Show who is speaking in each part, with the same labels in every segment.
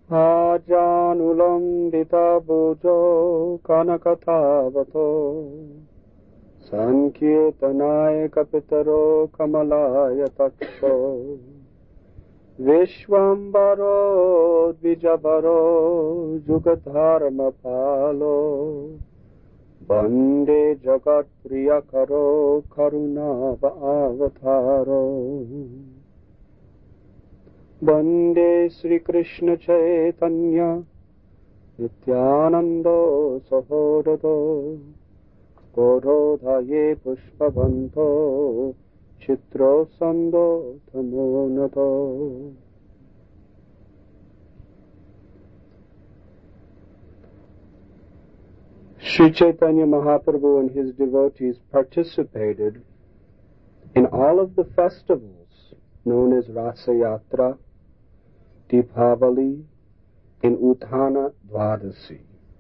Speaker 1: Ajanulambita bojo kanakatavato Sankirtanaya kapitaro kamalaya taksho Vishwambaro dvijabharo jugadharma palo Bande jagat priyakaro karunava avataro Bande Sri Krishna Chaitanya Nityanando Sahodato Gododhaye Pushpavanto Chitro Sando Tamonato. Sri Chaitanya Mahaprabhu and his devotees participated in all of the festivals known as Rasa Yatra, Deepavali, and Uttana Dwadasi.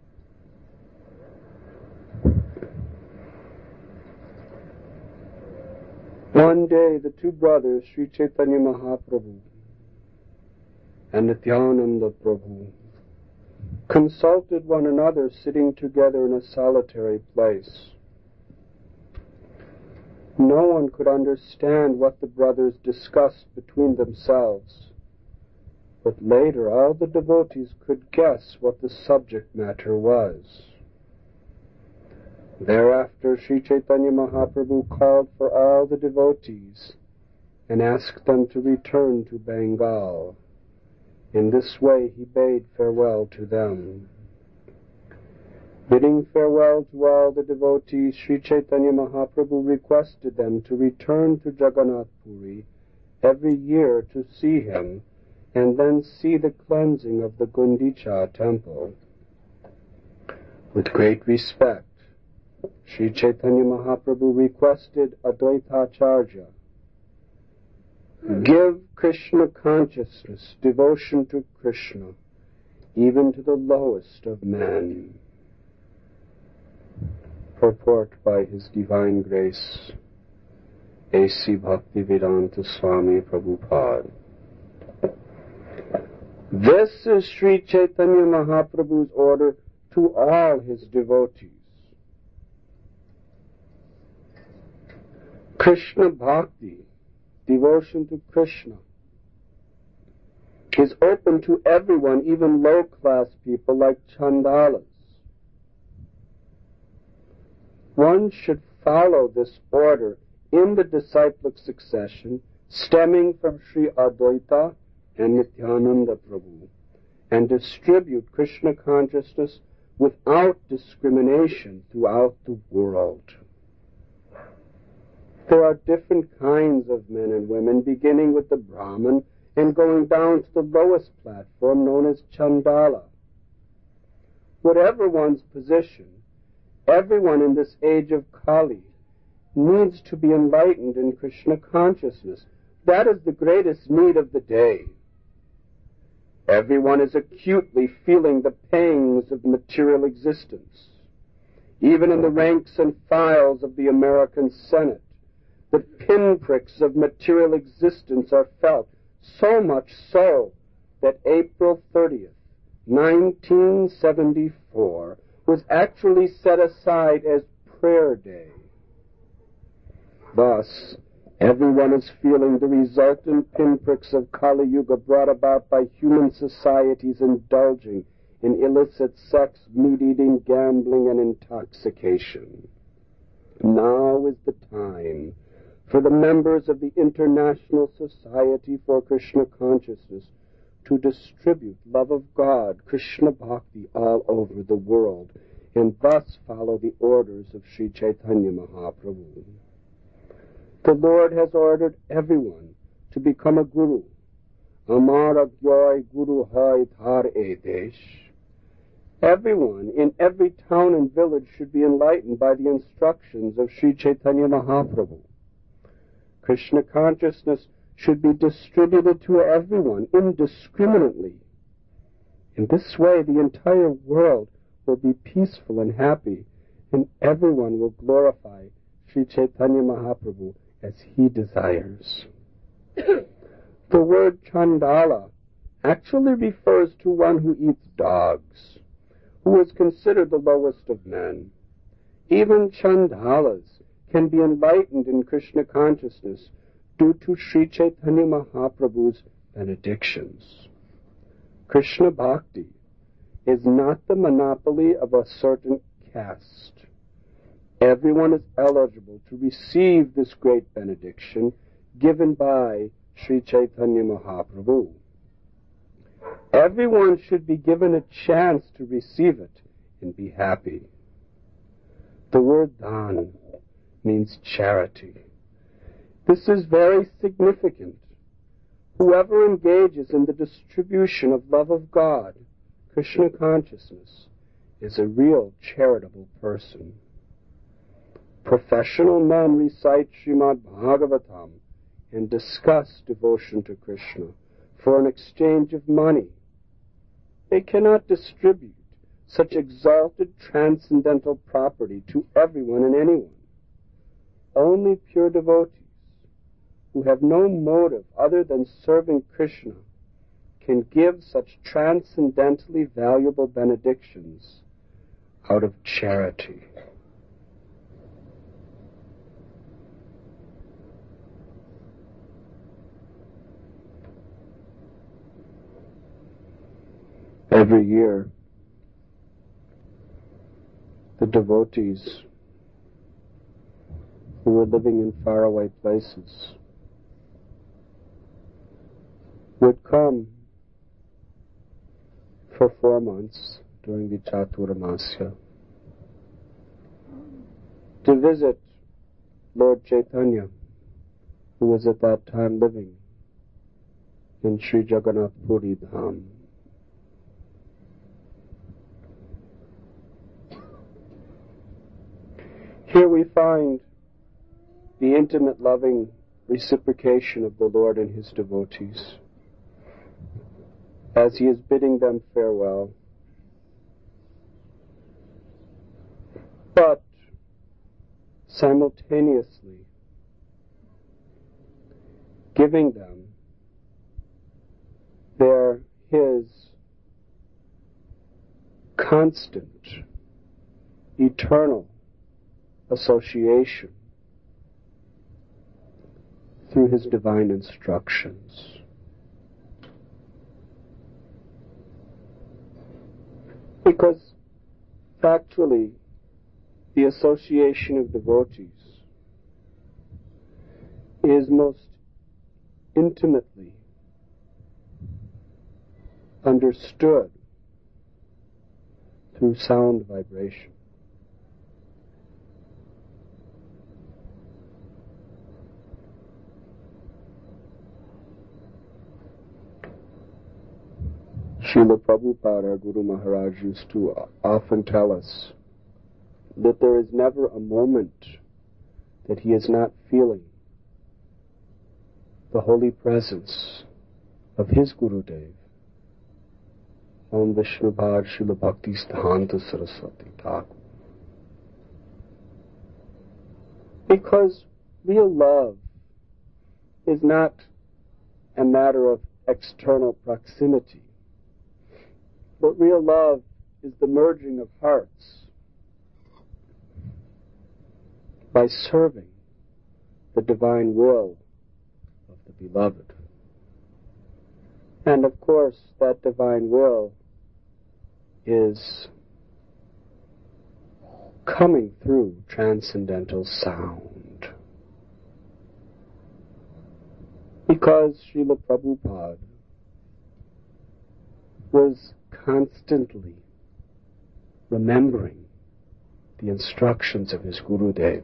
Speaker 1: One day the two brothers, Sri Chaitanya Mahaprabhu and Nityananda Prabhu, consulted one another sitting together in a solitary place. No one could understand what the brothers discussed between themselves, but later all the devotees could guess what the subject matter was. Thereafter Sri Chaitanya Mahaprabhu called for all the devotees and asked them to return to Bengal. In this way he bade farewell to them. Bidding farewell to all the devotees, Sri Chaitanya Mahaprabhu requested them to return to Jagannath Puri every year to see him and then see the cleansing of the Gundicha temple. With great respect, Sri Chaitanya Mahaprabhu requested Advaitacharya, give Krishna consciousness, devotion to Krishna, even to the lowest of men. Purport by His Divine Grace, A.C. Bhaktivedanta Swami Prabhupada. This is Sri Chaitanya Mahaprabhu's order to all his devotees. Krishna Bhakti, devotion to Krishna, is open to everyone, even low-class people like Chandalas. One should follow this order in the disciplic succession stemming from Sri Advaita and Nityananda Prabhu, and distribute Krishna consciousness without discrimination throughout the world. There are different kinds of men and women, beginning with the Brahmin and going down to the lowest platform known as Chandala. Whatever one's position, everyone in this age of Kali needs to be enlightened in Krishna consciousness. That is the greatest need of the day. Everyone is acutely feeling the pangs of material existence. Even in the ranks and files of the American Senate, the pinpricks of material existence are felt, so much so that April 30th, 1974, was actually set aside as prayer day. Thus, everyone is feeling the resultant pinpricks of Kali Yuga brought about by human societies indulging in illicit sex, meat-eating, gambling, and intoxication. Now is the time for the members of the International Society for Krishna Consciousness to distribute love of God, Krishna Bhakti, all over the world, and thus follow the orders of Sri Chaitanya Mahaprabhu. The Lord has ordered everyone to become a guru. Amara Gyoy Guru Hai Thar Edesh. Everyone in every town and village should be enlightened by the instructions of Sri Chaitanya Mahaprabhu. Krishna consciousness should be distributed to everyone indiscriminately. In this way, the entire world will be peaceful and happy, and everyone will glorify Sri Chaitanya Mahaprabhu as he desires. The word Chandala actually refers to one who eats dogs, who is considered the lowest of men. Even Chandalas can be enlightened in Krishna consciousness due to Sri Chaitanya Mahaprabhu's benedictions. Krishna Bhakti is not the monopoly of a certain caste. Everyone is eligible to receive this great benediction given by Sri Chaitanya Mahaprabhu. Everyone should be given a chance to receive it and be happy. The word dhan means charity. This is very significant. Whoever engages in the distribution of love of God, Krishna consciousness, is a real charitable person. Professional men recite Srimad Bhagavatam and discuss devotion to Krishna for an exchange of money. They cannot distribute such exalted transcendental property to everyone and anyone. Only pure devotees who have no motive other than serving Krishna can give such transcendentally valuable benedictions out of charity. Every year, the devotees who were living in faraway places would come for 4 months during the Chaturamasya to visit Lord Chaitanya, who was at that time living in Sri Jagannath Puri Dham. Here we find the intimate, loving reciprocation of the Lord and His devotees as He is bidding them farewell. But simultaneously giving them His constant, eternal association through His divine instructions. Because factually, the association of devotees is most intimately understood through sound vibration. Srila Prabhupada, our Guru Maharaj, used to often tell us that there is never a moment that he is not feeling the holy presence of his Gurudev. Om Vishnupad Srila Bhakti Siddhanta Saraswati Thakur. Because real love is not a matter of external proximity, but real love is the merging of hearts by serving the divine will of the beloved. And of course, that divine will is coming through transcendental sound. Because Srila Prabhupada was constantly remembering the instructions of his Gurudev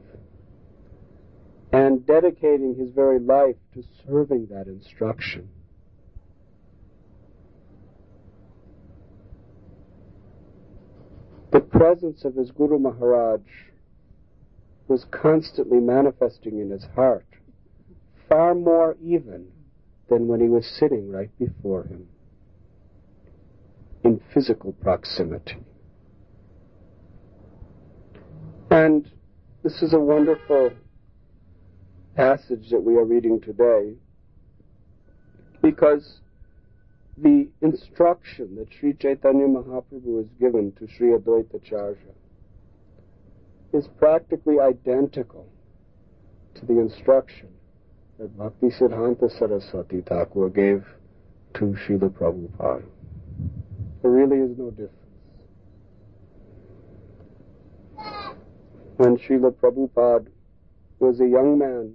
Speaker 1: and dedicating his very life to serving that instruction. The presence of his Guru Maharaj was constantly manifesting in his heart, far more even than when he was sitting right before him in physical proximity. And this is a wonderful passage that we are reading today, because the instruction that Sri Chaitanya Mahaprabhu has given to Sri Advaita Acharya is practically identical to the instruction that Bhakti Siddhanta Saraswati Thakur gave to Srila Prabhupada. There really is no difference. When Srila Prabhupada was a young man,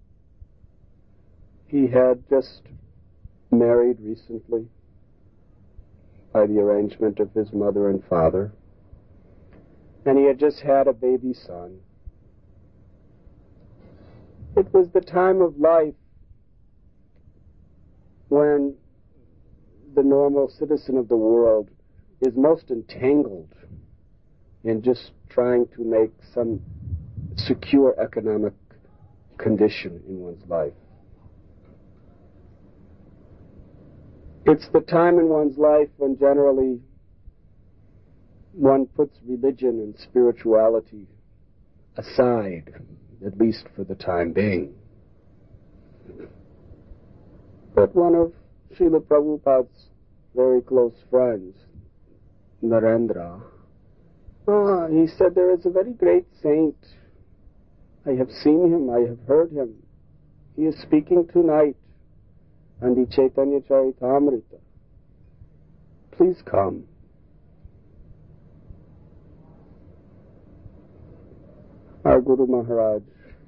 Speaker 1: he had just married recently by the arrangement of his mother and father, and he had just had a baby son. It was the time of life when the normal citizen of the world is most entangled in just trying to make some secure economic condition in one's life. It's the time in one's life when generally one puts religion and spirituality aside, at least for the time being. But one of Srila Prabhupada's very close friends, Narendra, he said, there is a very great saint. I have seen him, I have heard him. He is speaking tonight on the Chaitanya Charitamrita. Please come. Our Guru Maharaj,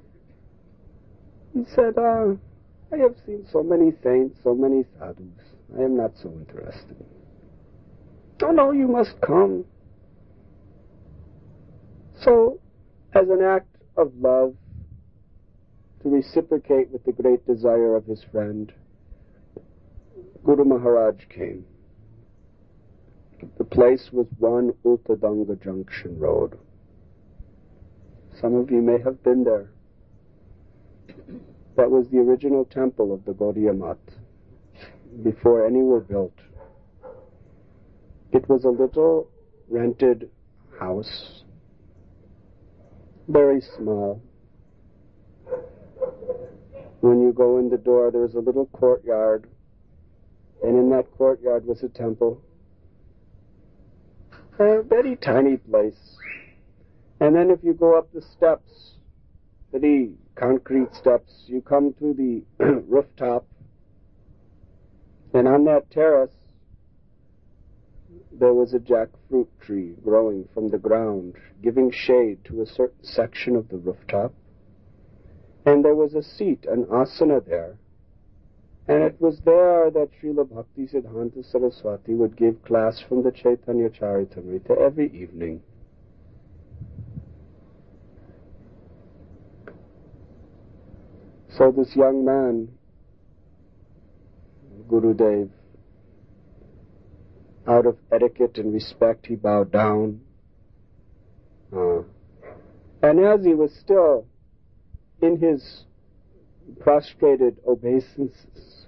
Speaker 1: he said, I have seen so many saints, so many sadhus. I am not so interested. Oh no, you must come. So, as an act of love, to reciprocate with the great desire of his friend, Guru Maharaj came. The place was 1 Ultadanga Junction Road. Some of you may have been there. That was the original temple of the Gaudiya Math, before any were built. It was a little rented house, very small. When you go in the door, there's a little courtyard, and in that courtyard was a temple. A very tiny place. And then if you go up the steps, the concrete steps, you come to the rooftop, and on that terrace there was a jackfruit tree growing from the ground, giving shade to a certain section of the rooftop. And there was a seat, an asana there. And it was there that Srila Bhakti Siddhanta Saraswati would give class from the Chaitanya Charitamrita every evening. So this young man, Gurudev, out of etiquette and respect, he bowed down. And as he was still in his prostrated obeisances,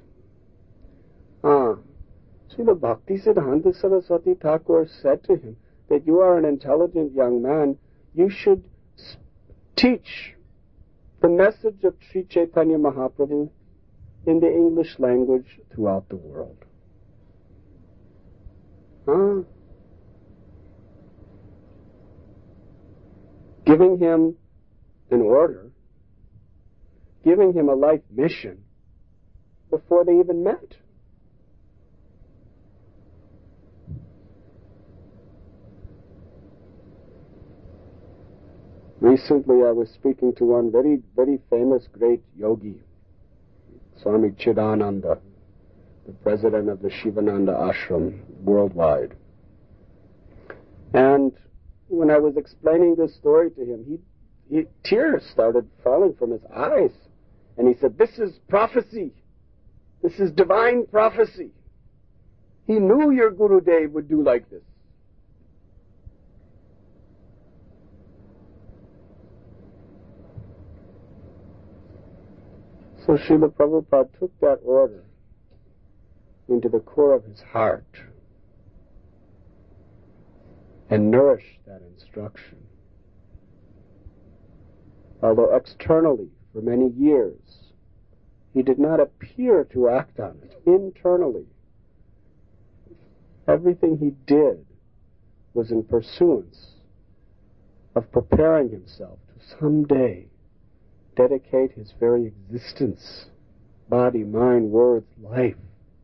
Speaker 1: Srila Bhakti Siddhanta Saraswati Thakur said to him that you are an intelligent young man, you should teach the message of Sri Chaitanya Mahaprabhu in the English language throughout the world. Giving him an order, giving him a life mission before they even met. Recently I was speaking to one very, very famous great yogi, Swami Chidananda, the president of the Shivananda Ashram worldwide. And when I was explaining this story to him, tears started falling from his eyes. And he said, this is prophecy. This is divine prophecy. He knew your Gurudev would do like this. So Srila Prabhupada took that order into the core of his heart and nourished that instruction. Although externally, for many years, he did not appear to act on it. Internally, Everything he did was in pursuance of preparing himself to someday dedicate his very existence, body, mind, words, life,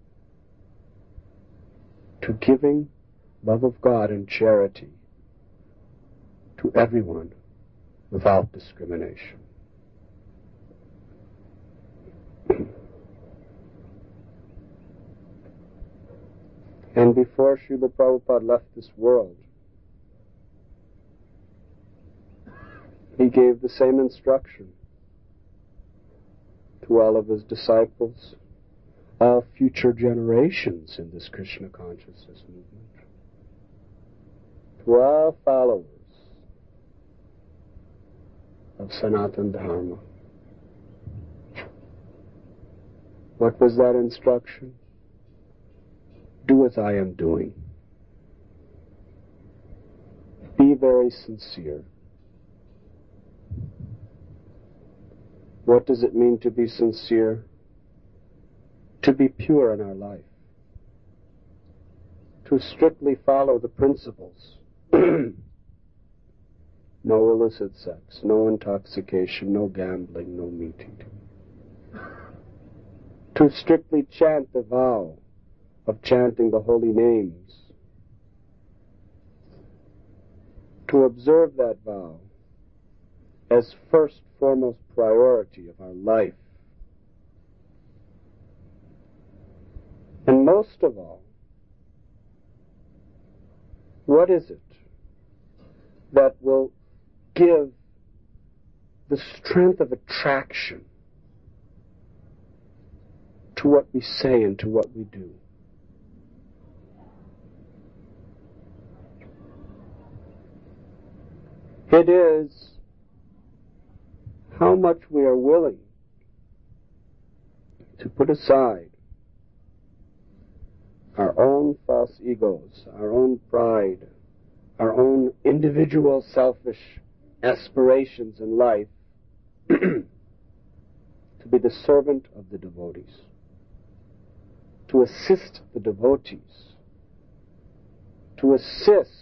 Speaker 1: to giving love of God and charity to everyone without discrimination. And before Srila Prabhupada left this world, he gave the same instruction to all of his disciples, all future generations in this Krishna consciousness movement, to all followers of Sanatana Dharma. What was that instruction? Do as I am doing. Be very sincere. What does it mean to be sincere? To be pure in our life. To strictly follow the principles. No illicit sex, no intoxication, no gambling, no meat eating. To strictly chant the vow of chanting the holy names. To observe that vow as first, foremost priority of our life. And most of all, what is it that will give the strength of attraction to what we say and to what we do? It is how much we are willing to put aside our own false egos, our own pride, our own individual selfish aspirations in life to be the servant of the devotees, to assist the devotees, to assist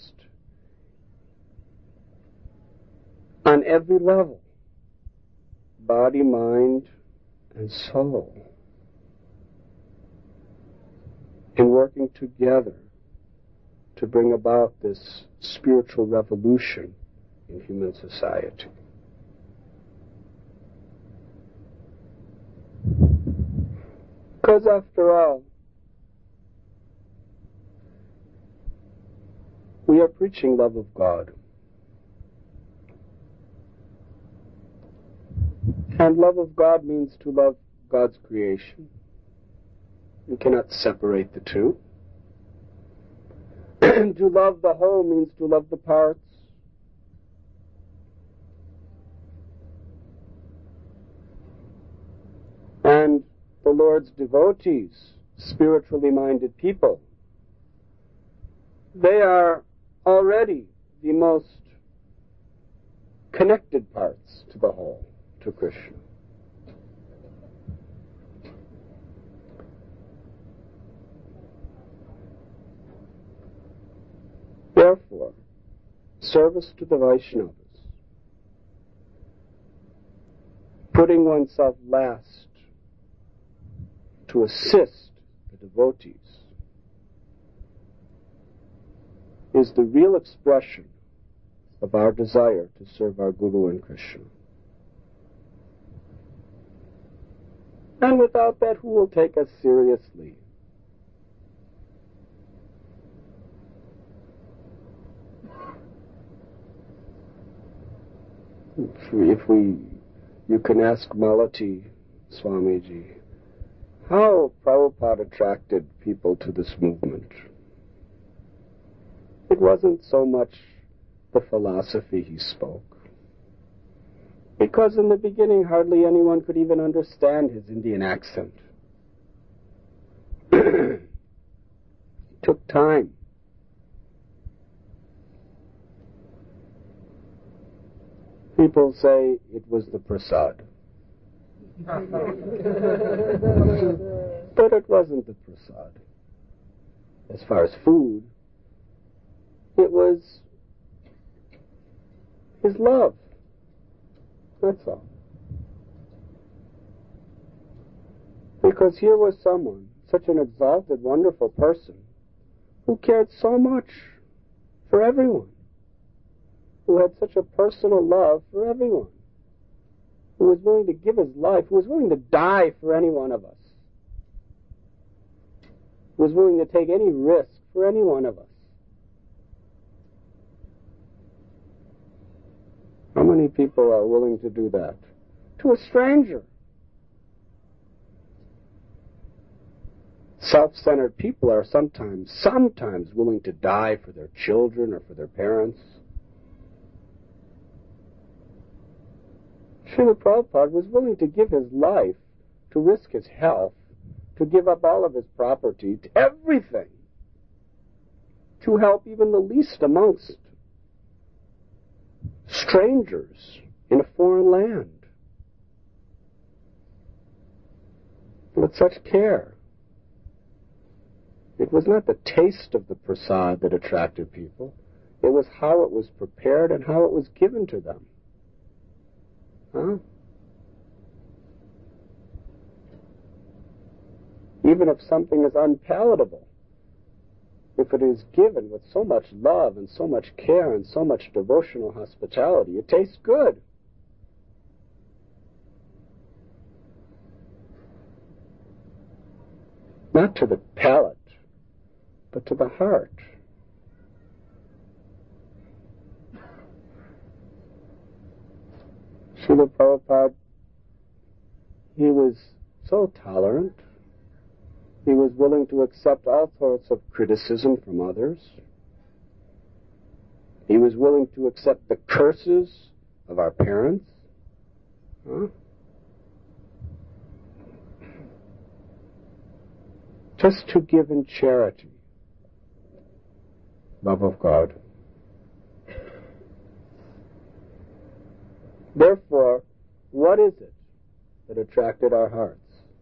Speaker 1: on every level, body, mind, and soul, in working together to bring about this spiritual revolution in human society. Because after all, we are preaching love of God. And love of God means to love God's creation. We cannot separate the two. To love the whole means to love the parts. And the Lord's devotees, spiritually minded people, they are already the most connected parts to the whole, to Krishna. Therefore, service to the Vaishnavas, putting oneself last to assist the devotees, is the real expression of our desire to serve our Guru and Krishna. And without that, who will take us seriously? You can ask Malati Swamiji, how Prabhupada attracted people to this movement. It wasn't so much the philosophy he spoke, because in the beginning hardly anyone could even understand his Indian accent. It took time. People say it was the prasad. But it wasn't the prasad. as far as food, it was his love. That's all. Because here was someone, such an exalted, wonderful person, who cared so much for everyone, who had such a personal love for everyone, who was willing to give his life, who was willing to die for any one of us, who was willing to take any risk for any one of us. How many people are willing to do that? To a stranger. Self-centered people are sometimes willing to die for their children or for their parents. Srila Prabhupada was willing to give his life, to risk his health, to give up all of his property, to everything, to help even the least amongst strangers in a foreign land. With such care. It was not the taste of the prasad that attracted people. It was how it was prepared and how it was given to them. Even if something is unpalatable, if it is given with so much love and so much care and so much devotional hospitality, it tastes good. Not to the palate, but to the heart. Srila Prabhupada, he was so tolerant. He was willing to accept all sorts of criticism from others. He was willing to accept the curses of our parents. Just to give in charity. Love of God. Therefore, what is it that attracted our hearts?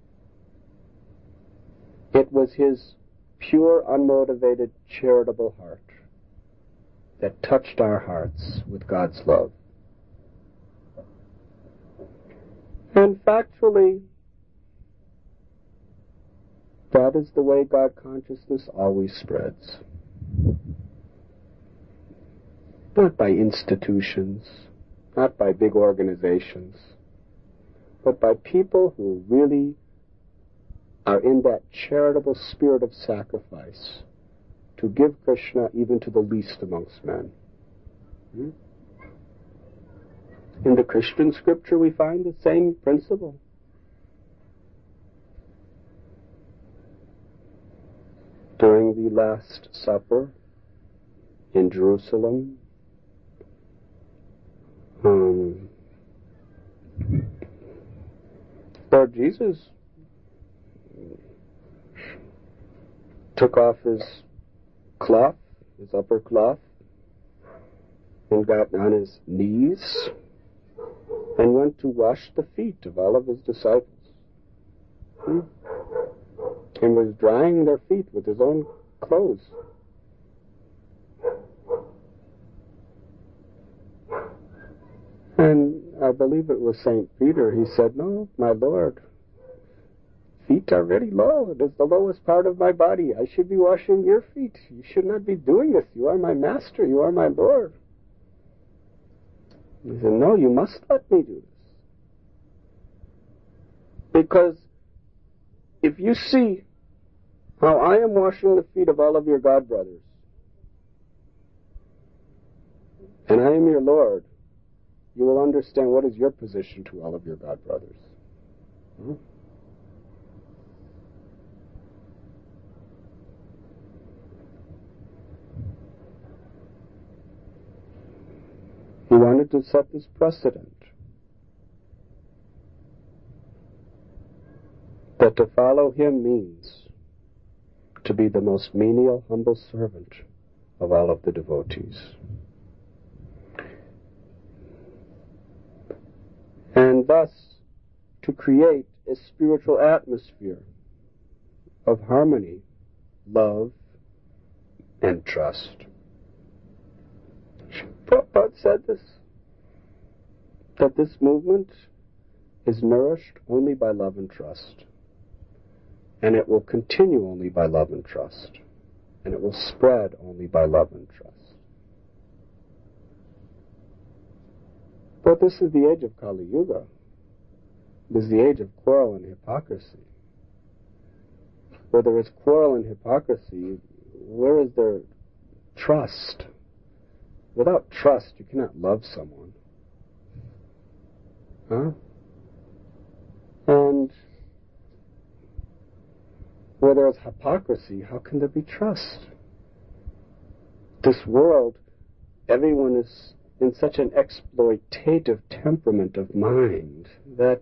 Speaker 1: It was his pure, unmotivated, charitable heart that touched our hearts with God's love. And factually, that is the way God consciousness always spreads. Not by institutions, not by big organizations, but by people who really are in that charitable spirit of sacrifice to give Krishna even to the least amongst men. In the Christian scripture we find the same principle. During the Last Supper in Jerusalem, Lord Jesus took off his cloth, his upper cloth, and got on his knees and went to wash the feet of all of his disciples. And was drying their feet with his own clothes. And I believe it was St. Peter, he said, "No, my Lord, feet are very low. It is the lowest part of my body. I should be washing your feet. You should not be doing this. You are my master. You are my Lord." He said, "No, you must let me do this. Because if you see how I am washing the feet of all of your God brothers, and I am your Lord, you will understand what is your position to all of your God brothers." He wanted to set this precedent that to follow him means to be the most menial, humble servant of all of the devotees. And thus to create a spiritual atmosphere of harmony, love, and trust. Prabhupada said this, that this movement is nourished only by love and trust. And it will continue only by love and trust. And it will spread only by love and trust. But this is the age of Kali Yuga. It is the age of quarrel and hypocrisy. Where there is quarrel and hypocrisy, where is there trust? Without trust, you cannot love someone. Huh? And where there is hypocrisy, how can there be trust? This world, everyone is in such an exploitative temperament of mind that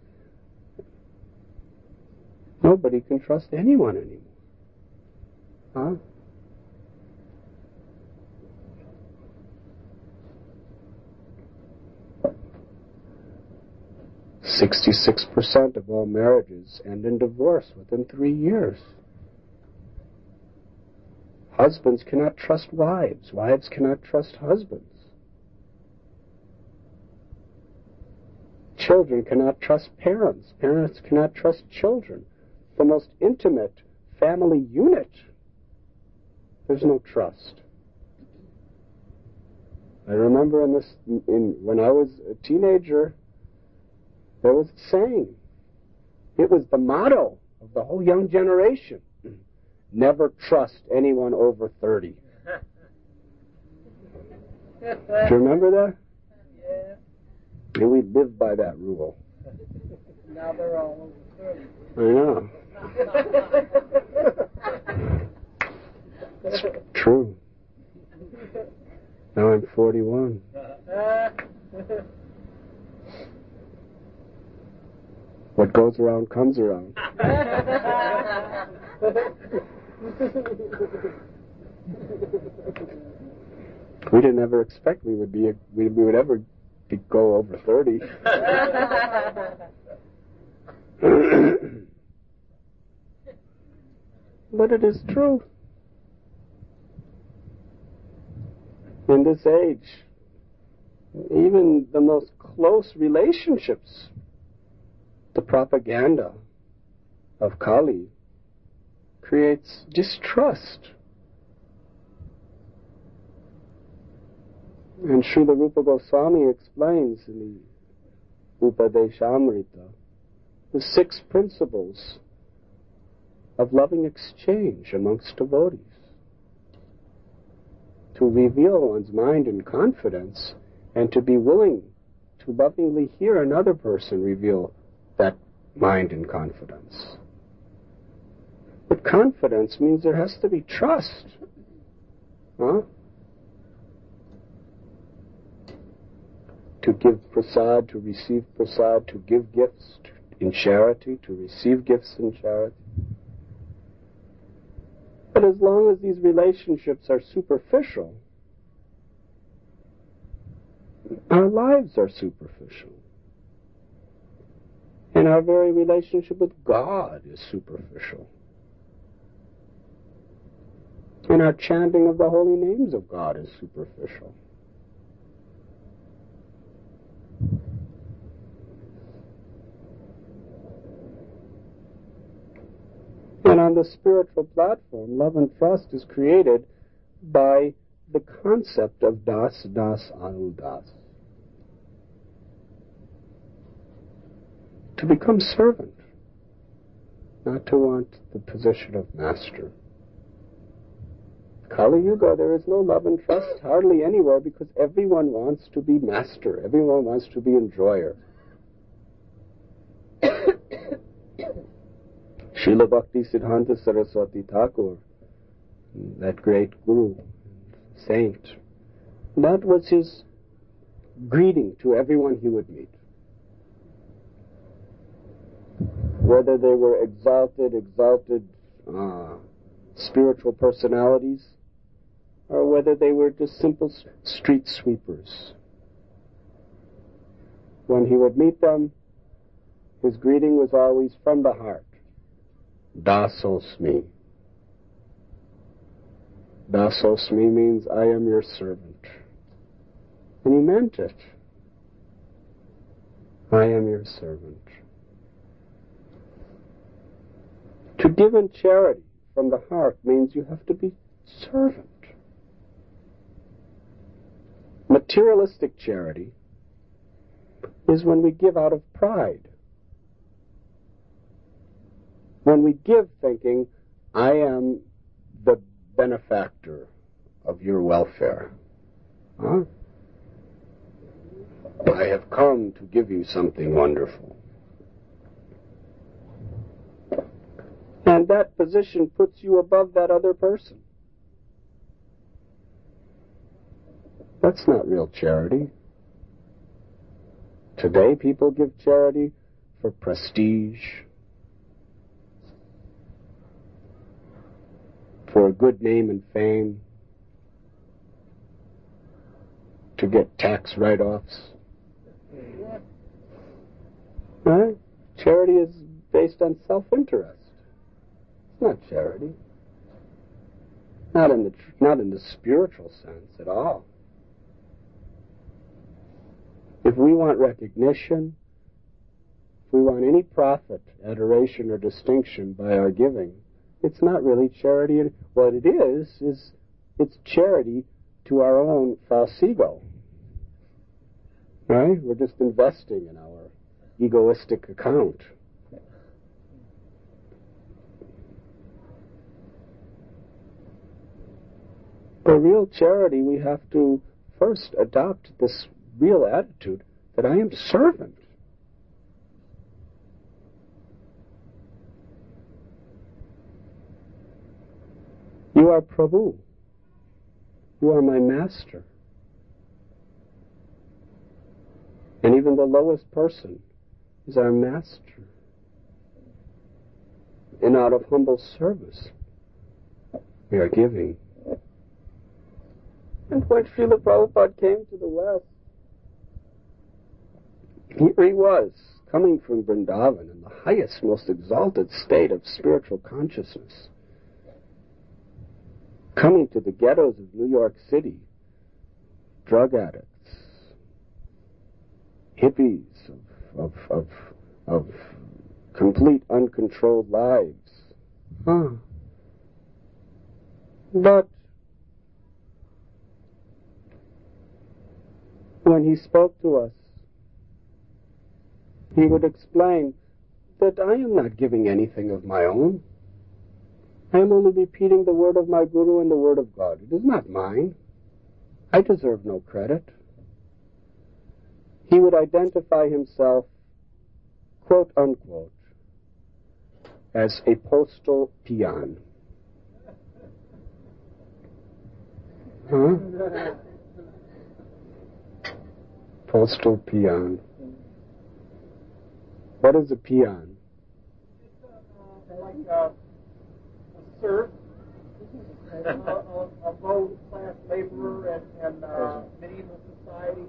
Speaker 1: nobody can trust anyone anymore. Huh? "66% of all marriages end in divorce within 3 years. Husbands cannot trust wives. Wives cannot trust husbands. Children cannot trust parents. Parents cannot trust children. The most intimate family unit, there's no trust." I remember when I was a teenager, there was a saying. It was the motto of the whole young generation. Never trust anyone over 30. Do you remember that?
Speaker 2: Yeah.
Speaker 1: And we lived by that rule.
Speaker 2: Now they're all over 30.
Speaker 1: I know. It's true. Now I'm 41. What goes around comes around. We didn't ever expect we would ever go over 30. But it is true. In this age, even the most close relationships, the propaganda of Kali creates distrust. And Srila Rupa Goswami explains in the Upadeshamrita the 6 principles of loving exchange amongst devotees. To reveal one's mind in confidence and to be willing to lovingly hear another person reveal that mind in confidence. But confidence means there has to be trust. Huh? To give prasad, to receive prasad, to give gifts in charity, to receive gifts in charity. But as long as these relationships are superficial, our lives are superficial. And our very relationship with God is superficial. And our chanting of the holy names of God is superficial. And on the spiritual platform, love and trust is created by the concept of das, das, anudas. To become servant, not to want the position of master. Kali Yuga, there is no love and trust hardly anywhere because everyone wants to be master. Everyone wants to be enjoyer. Srila Bhakti Siddhanta Saraswati Thakur, that great guru, saint, that was his greeting to everyone he would meet. Whether they were exalted spiritual personalities, or whether they were just simple street sweepers. When he would meet them, his greeting was always from the heart. Dasosmi. Dasos me means I am your servant. And he meant it. I am your servant. To give in charity from the heart means you have to be servant. Materialistic charity is when we give out of pride. When we give thinking, I am the benefactor of your welfare. Huh? I have come to give you something wonderful. And that position puts you above that other person. That's not real charity. Today people give charity for prestige, for a good name and fame, to get tax write-offs. Right? Charity is based on self-interest. It's not charity. Not in the spiritual sense at all. If we want recognition, if we want any profit, adoration, or distinction by our giving, it's not really charity. What it is it's charity to our own false ego. Right? We're just investing in our egoistic account. For real charity, we have to first adopt this real attitude that I am servant. You are Prabhu. You are my master. And even the lowest person is our master. And out of humble service, we are giving. And when Srila Prabhupada came to the West, here he was, coming from Vrindavan in the highest, most exalted state of spiritual consciousness, coming to the ghettos of New York City, drug addicts, hippies of complete uncontrolled lives. But when he spoke to us, he would explain that I am not giving anything of my own. I am only repeating the word of my Guru and the word of God. It is not mine. I deserve no credit. He would identify himself, quote unquote, as a postal peon. Postal peon. What is a peon?
Speaker 2: Like a serf, a low-class laborer in medieval society.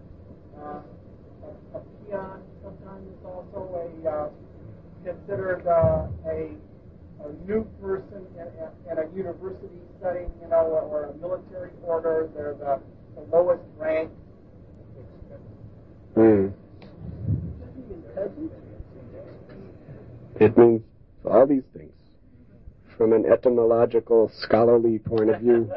Speaker 2: A peon sometimes is also considered a new person in a university setting, or a military order. They're the lowest rank.
Speaker 1: It means all these things. From an etymological, scholarly point of view,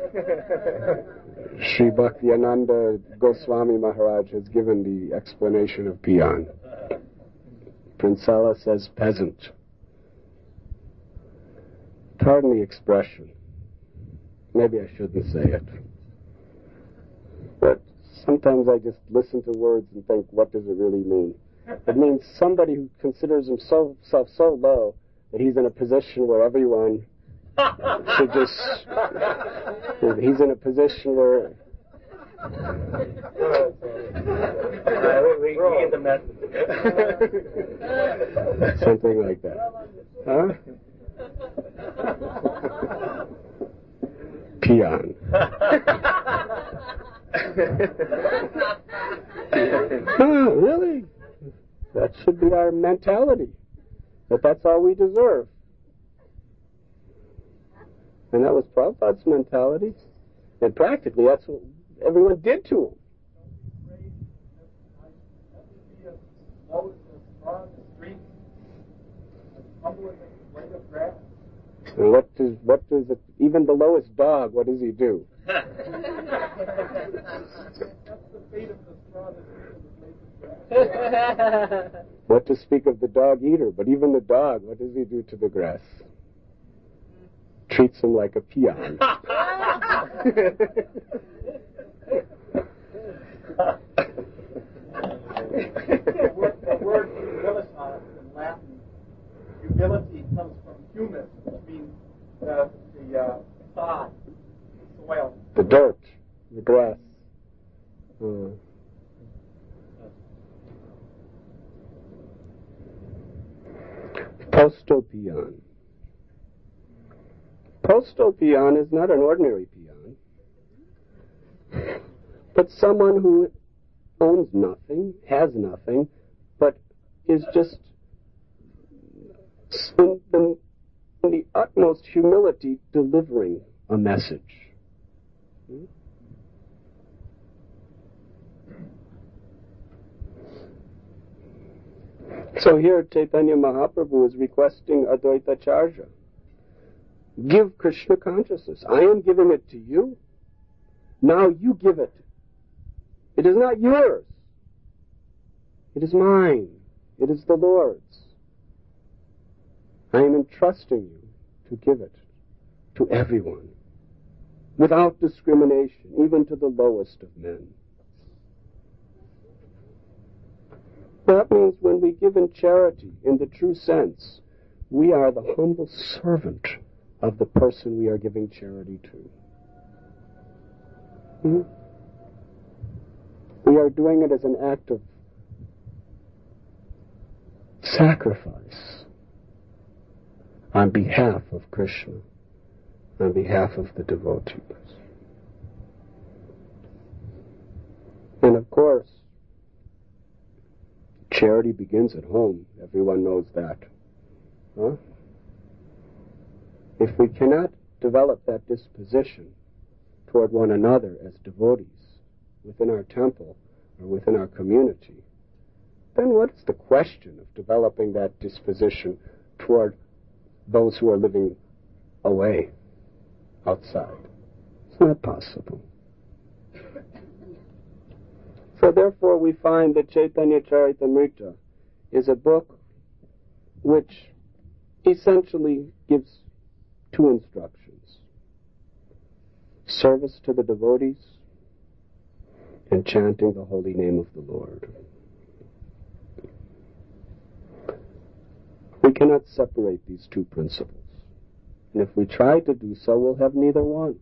Speaker 1: Sri Bhaktiyananda Goswami Maharaj has given the explanation of peon. Prinsala says peasant. Pardon the expression. Maybe I shouldn't say it. But sometimes I just listen to words and think, what does it really mean? It means somebody who considers himself so low that he's in a position where everyone should just... He's in a position where...
Speaker 3: We get the message.
Speaker 1: Something like that. Huh? Peon. Really? That should be our mentality. That that's all we deserve. And that was Prabhupada's mentality. And practically that's what everyone did to him. And what does it, even the lowest dog, what does he do?
Speaker 2: That's the fate of the straw that's in the grass.
Speaker 1: What to speak of the dog eater, but even the dog, what does he do to the grass? Treats him like a peon.
Speaker 2: The word humilitas in Latin, humility comes from humus, which means the sod, the soil.
Speaker 1: The dirt, the grass. Postopion. Postopion is not an ordinary peon, but someone who owns nothing, has nothing, but is just in the utmost humility delivering a message. So here Chaitanya Mahaprabhu is requesting Advaita Charya. Give Krishna consciousness. I am giving it to you. Now you give it. It is not yours. It is mine. It is the Lord's. I am entrusting you to give it to everyone, without discrimination, even to the lowest of men. That means when we give in charity, in the true sense, we are the humble servant of the person we are giving charity to. We are doing it as an act of sacrifice on behalf of Krishna, on behalf of the devotees. And of course, charity begins at home. Everyone knows that. Huh? If we cannot develop that disposition toward one another as devotees within our temple or within our community, then what is the question of developing that disposition toward those who are living away, outside? It's not possible. So therefore we find that Chaitanya Charitamrita is a book which essentially gives two instructions: service to the devotees and chanting the holy name of the Lord. We cannot separate these two principles. And if we try to do so, we'll have neither one.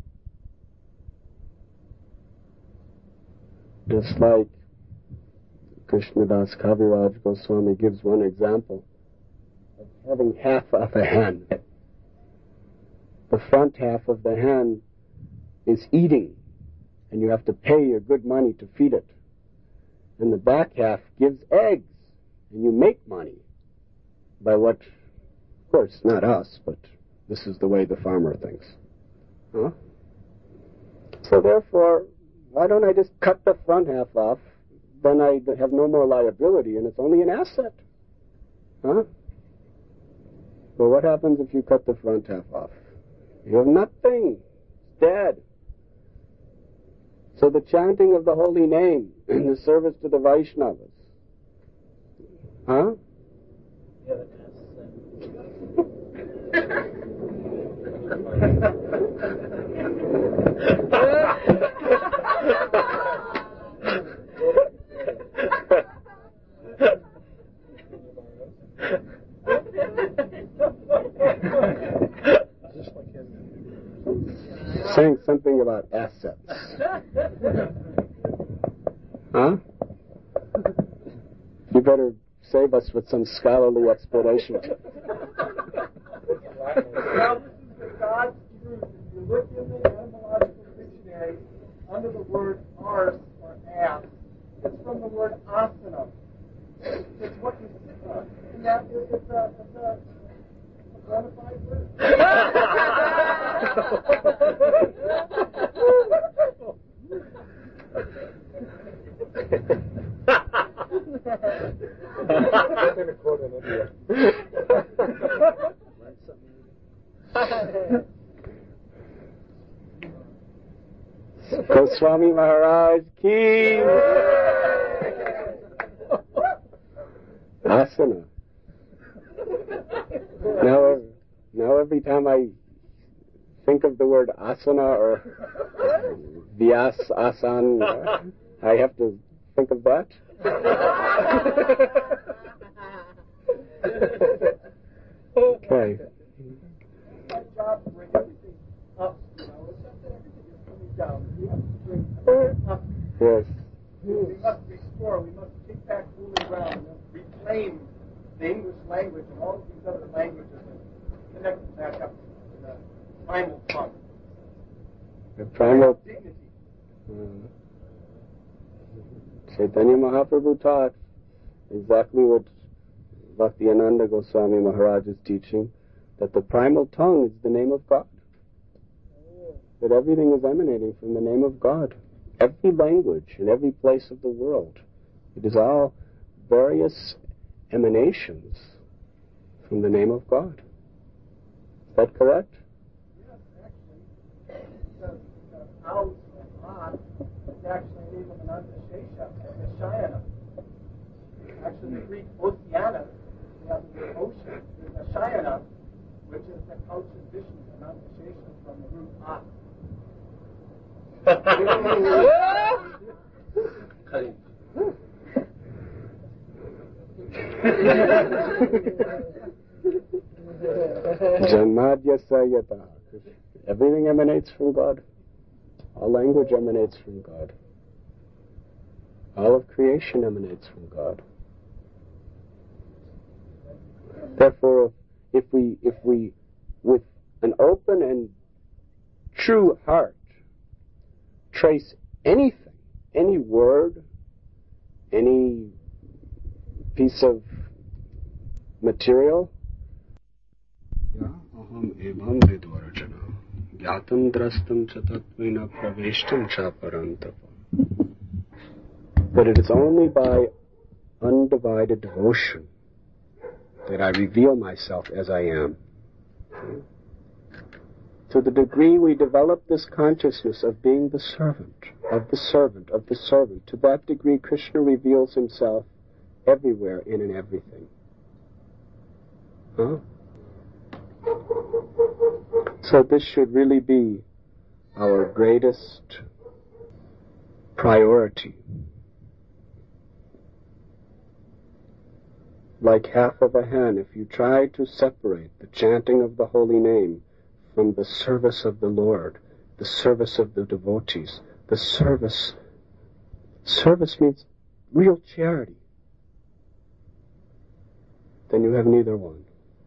Speaker 1: Just like Krishnadas Kaviraj Goswami gives one example of having half of a hen. The front half of the hen is eating, and you have to pay your good money to feed it. And the back half gives eggs, and you make money by what, of course, not us, but this is the way the farmer thinks. Huh? So therefore, why don't I just cut the front half off? Then I have no more liability, and it's only an asset. Huh? Well, what happens if you cut the front half off? You have nothing. It's dead. So the chanting of the holy name and the service to the Vaishnavas. Huh? Saying something about assets. Huh? You better save us with some scholarly explanation.
Speaker 2: Well, this is the God's truth. If you look in the etymological dictionary, under the word arse or ass, it's from the word asana. It's what you sit on. And that it's a personified with?
Speaker 1: Goswami Maharaj ki asana. Now every time I think of the word asana or vyas asan, I have to think of that. Okay.
Speaker 2: My job to bring everything up, you know. It's not that everything is coming down. We have to bring everything up.
Speaker 1: Yes.
Speaker 2: We must restore, we must take back ruling ground, reclaim the English language and all of these other languages and connect them back up to the primal tongue.
Speaker 1: The primal
Speaker 2: dignity.
Speaker 1: Chaitanya Mahaprabhu taught exactly what Bhaktiananda Goswami Maharaj is teaching, that the primal tongue is the name of God. That everything is emanating from the name of God. Every language in every place of the world. It is all various emanations from the name of God. Is that correct?
Speaker 2: Yes, actually. The house of God is actually the name of an Antashesha, a Shayana. Actually, the Greek Oceana, the ocean, is a Shayana, which is the couch of Vishnu, an Antashesha from the root Ah.
Speaker 1: Janmadya Sayata. Everything emanates from God. All language emanates from God. All of creation emanates from God. Therefore, if we with an open and true heart trace anything, any word, any piece of material, aham evam vidvarjana gyatam drastam cha tatvena praveshtam cha parantapa. But it is only by undivided devotion that I reveal myself as I am. To the degree we develop this consciousness of being the servant, of the servant, of the servant, to that degree Krishna reveals himself everywhere, in and everything. Huh? So this should really be our greatest priority. Like half of a hen, if you try to separate the chanting of the holy name from the service of the Lord, the service of the devotees, the service means real charity, then you have neither one.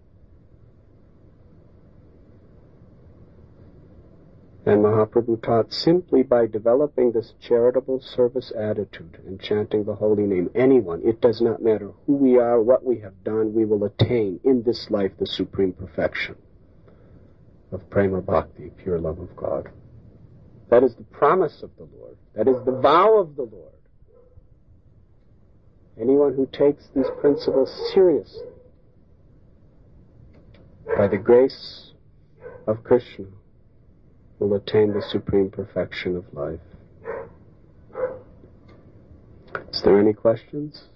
Speaker 1: And Mahaprabhu taught simply by developing this charitable service attitude and chanting the holy name, anyone, it does not matter who we are, what we have done, we will attain in this life the supreme perfection of prema bhakti, pure love of God. That is the promise of the Lord. That is the vow of the Lord. Anyone who takes these principles seriously, by the grace of Krishna, will attain the supreme perfection of life. Is there any questions?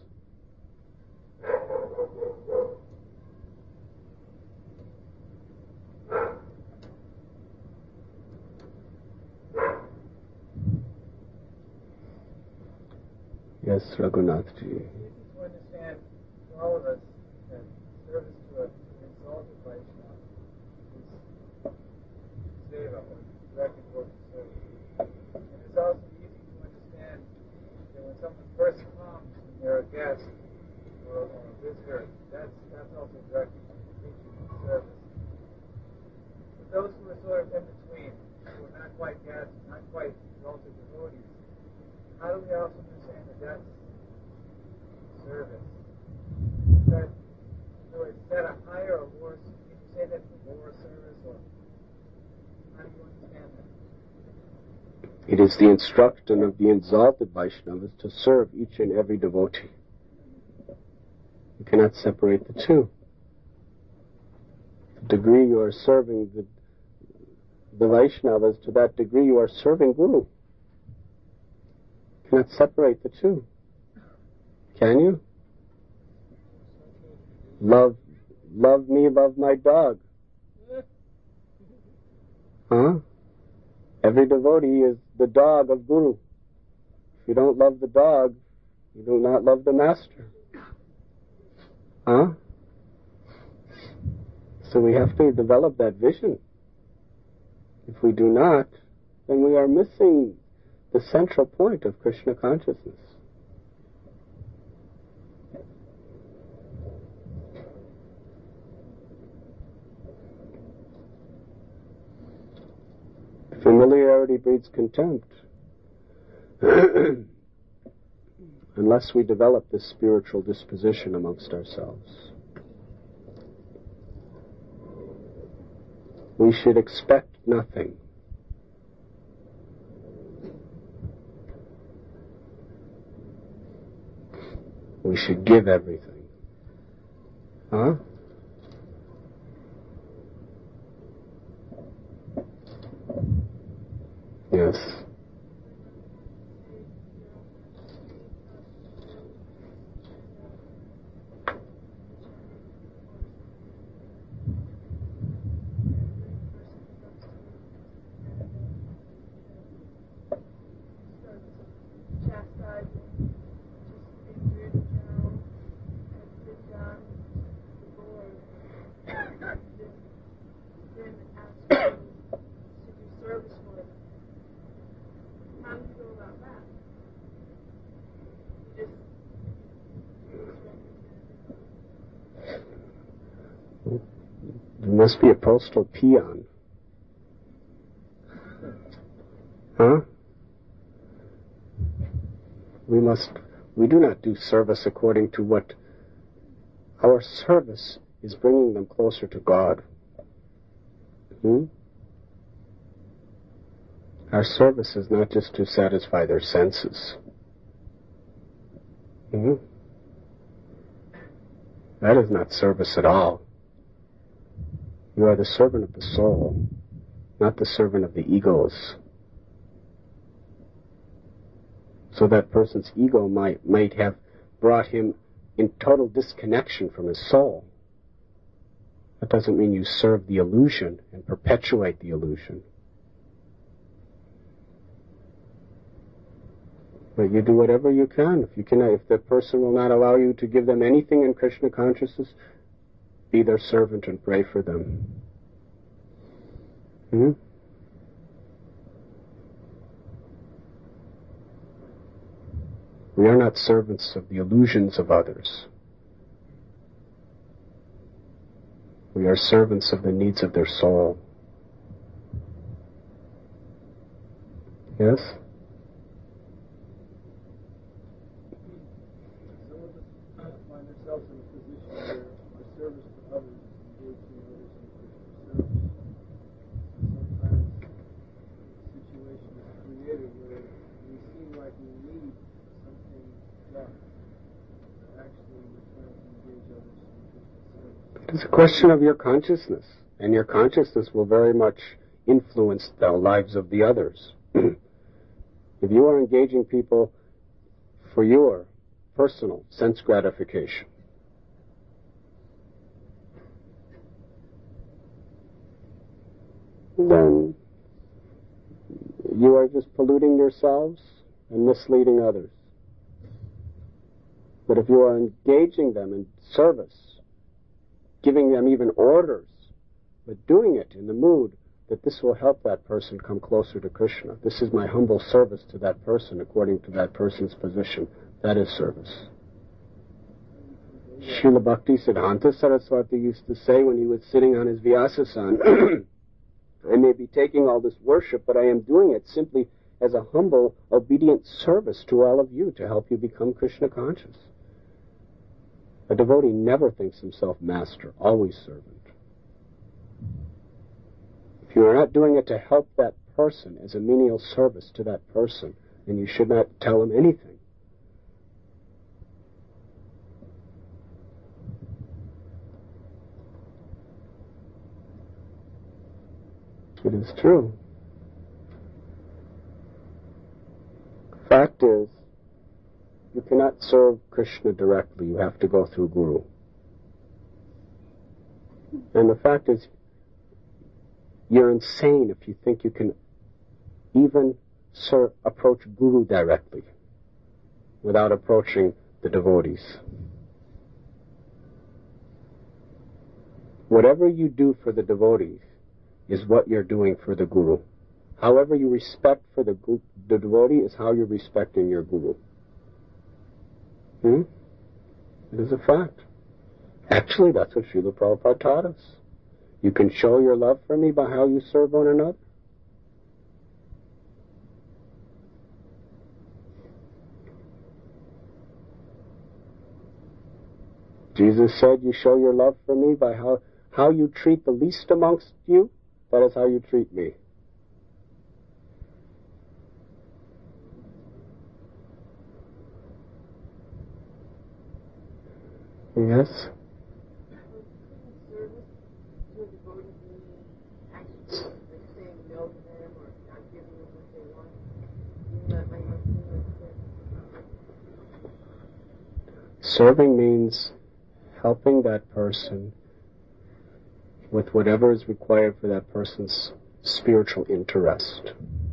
Speaker 1: Yes, Raghunathji.
Speaker 2: To understand, for all of us, that service to an exalted Vaishnava is seva, or direct and devoted service. And it's also easy to understand that when someone first comes and they're a guest or a visitor, that's also direct teaching and service. But those who are sort of in between, who are not quite guests, not quite exalted devotees, how do we also understand that that's service? That, in other words, is that a higher or lower, can you say that before service, or how do you understand that?
Speaker 1: It is the instruction of the exalted Vaishnavas to serve each and every devotee. You cannot separate the two. The degree you are serving the Vaishnavas, to that degree you are serving Guru. You cannot separate the two. Can you? Love me, love my dog. Huh? Every devotee is the dog of Guru. If you don't love the dog, you do not love the master. Huh? So we have to develop that vision. If we do not, then we are missing the central point of Krishna consciousness. Familiarity breeds contempt. Unless we develop this spiritual disposition amongst ourselves. We should expect nothing. We should give everything. Huh? Yes. You must be a postal peon. Huh? We do not do service according to what our service is, bringing them closer to God. Our service is not just to satisfy their senses. That is not service at all. You are the servant of the soul, not the servant of the egos. So that person's ego might have brought him in total disconnection from his soul. That doesn't mean you serve the illusion and perpetuate the illusion. But you do whatever you can. If the person will not allow you to give them anything in Krishna consciousness, be their servant and pray for them. We are not servants of the illusions of others. We are servants of the needs of their soul. Yes?
Speaker 2: Some of us find ourselves in a position where our service to others is engaging others in Krishna service. Sometimes a situation is created where we seem like we need something done. Actually, we're trying to engage others in Krishna service.
Speaker 1: It's a question of your consciousness, and your consciousness will very much influence the lives of the others. If you are engaging people for your personal sense gratification, then you are just polluting yourselves and misleading others. But if you are engaging them in service, giving them even orders, but doing it in the mood that this will help that person come closer to Krishna. This is my humble service to that person according to that person's position. That is service. Srila Bhaktisiddhanta Saraswati used to say when he was sitting on his Vyasasan, I may be taking all this worship, but I am doing it simply as a humble, obedient service to all of you to help you become Krishna conscious. A devotee never thinks himself master, always servant. you are not doing it to help that person as a menial service to that person, then you should not tell him anything. It is true. Fact is, you cannot serve Krishna directly. You have to go through Guru. And the fact is, you're insane if you think you can even approach Guru directly without approaching the devotees. Whatever you do for the devotees is what you're doing for the Guru. However you respect for the devotee is how you're respecting your Guru. It is a fact. Actually, that's what Srila Prabhupada taught us. You can show your love for me by how you serve one another. Jesus said, you show your love for me by how you treat the least amongst you. That is how you treat me. Yes? Serving means helping that person with whatever is required for that person's spiritual interest.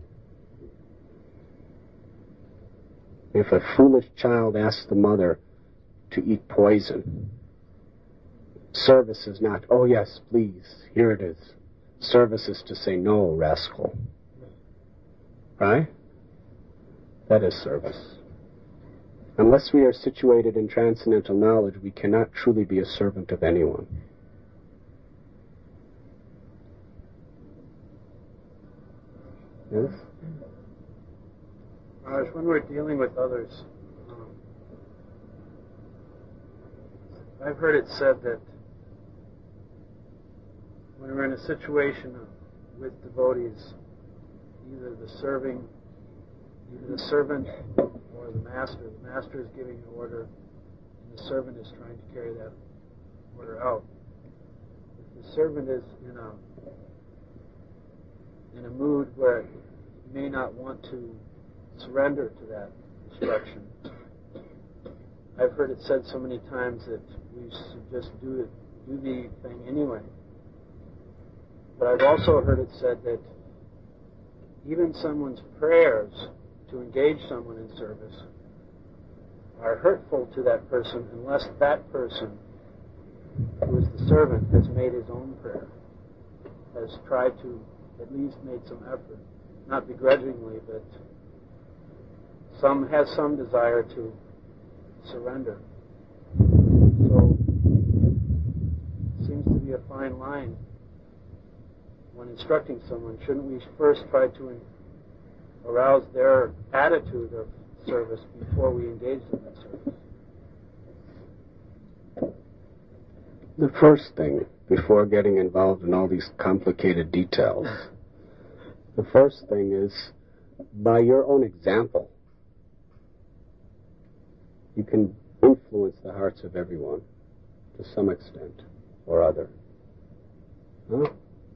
Speaker 1: If a foolish child asks the mother to eat poison, service is not, oh yes, please, here it is. Service is to say, no, rascal. Right? That is service. Unless we are situated in transcendental knowledge, we cannot truly be a servant of anyone. Yes?
Speaker 3: When we're dealing with others, I've heard it said that when we're in a situation with devotees, either the servant or the master is giving an order, and the servant is trying to carry that order out. If the servant is in a mood where he may not want to surrender to that instruction, I've heard it said so many times that we should just do the thing anyway. But I've also heard it said that even someone's prayers to engage someone in service are hurtful to that person unless that person, who is the servant, has made his own prayer, has tried to at least made some effort, not begrudgingly, but has some desire to surrender. So it seems to be a fine line when instructing someone. Shouldn't we first try to arouse their attitude of service before we engage in that service?
Speaker 1: The first thing, before getting involved in all these complicated details, the first thing is, by your own example, you can influence the hearts of everyone to some extent or other. Huh?